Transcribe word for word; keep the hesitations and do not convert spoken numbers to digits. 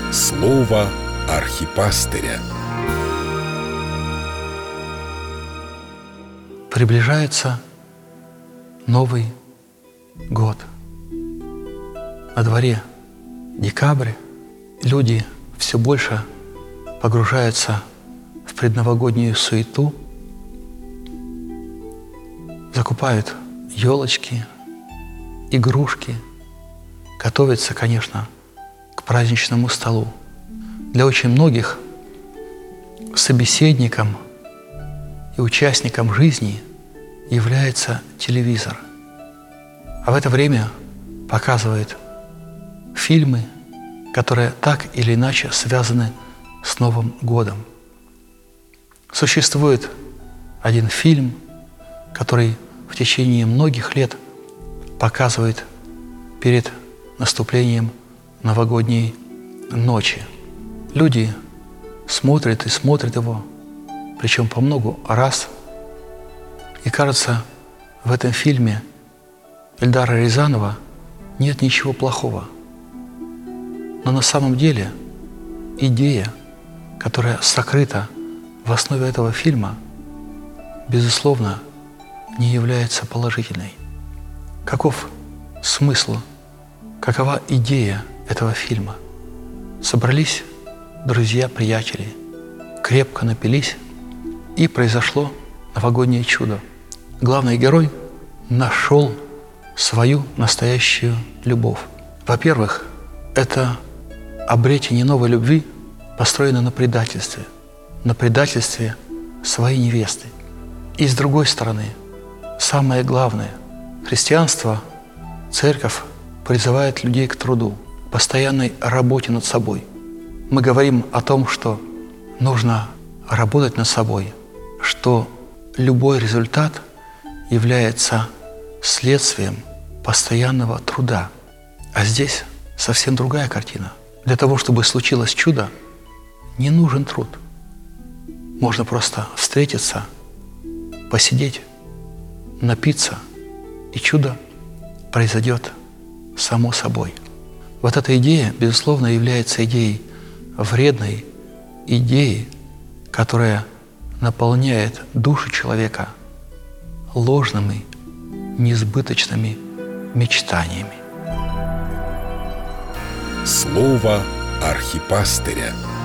Слово архипастыря. Приближается Новый год. На дворе декабрь. Люди все больше погружаются в предновогоднюю суету, закупают елочки, игрушки, готовятся, конечно, к праздничному столу. Для очень многих собеседником и участником жизни является телевизор. А в это время показывает фильмы, которые так или иначе связаны с Новым годом. Существует один фильм, который в течение многих лет показывает перед наступлением новогодней ночи. Люди смотрят и смотрят его, причем по многу раз. И кажется, в этом фильме Эльдара Рязанова нет ничего плохого. Но на самом деле идея, которая сокрыта в основе этого фильма, безусловно, не является положительной. Каков смысл, какова идея этого фильма? Собрались друзья-приятели, крепко напились, и произошло новогоднее чудо. Главный герой нашел свою настоящую любовь. Во-первых, это обретение новой любви построено на предательстве, на предательстве своей невесты. И с другой стороны, самое главное, христианство, церковь призывает людей к труду, постоянной работе над собой. Мы говорим о том, что нужно работать над собой, что любой результат является следствием постоянного труда. А здесь совсем другая картина. Для того, чтобы случилось чудо, не нужен труд. Можно просто встретиться, посидеть, напиться, и чудо произойдет само собой. Вот эта идея, безусловно, является идеей вредной, идеей, которая наполняет душу человека ложными, несбыточными мечтаниями. Слово архипастыря.